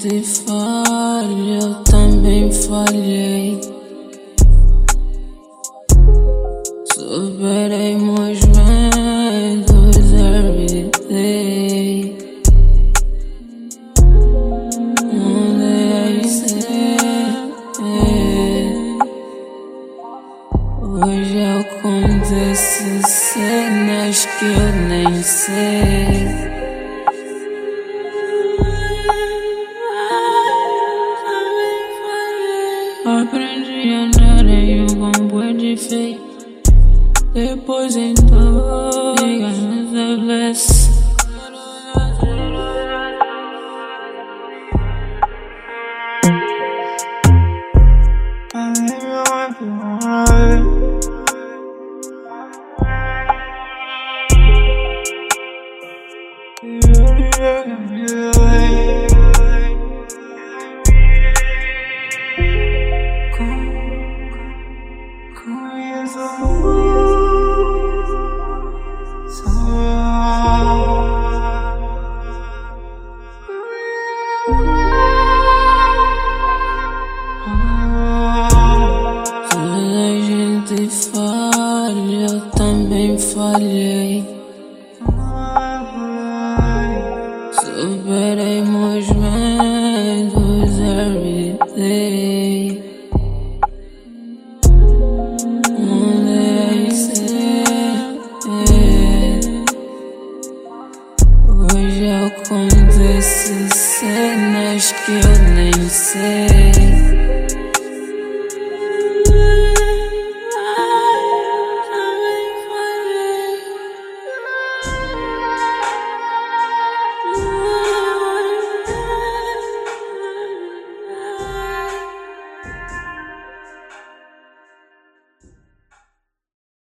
gente falha, eu também falhei. Superei meus medos everyday. Mudei ser. Hoje acontece cenas que eu nem sei. Aprendi a andar em um comboio de feio. Depois então digamos a bless. Toda a gente falha, eu também falhei. Superei meus medos everyday. Mudei ser. Hoje acontece cenas que eu nem sei.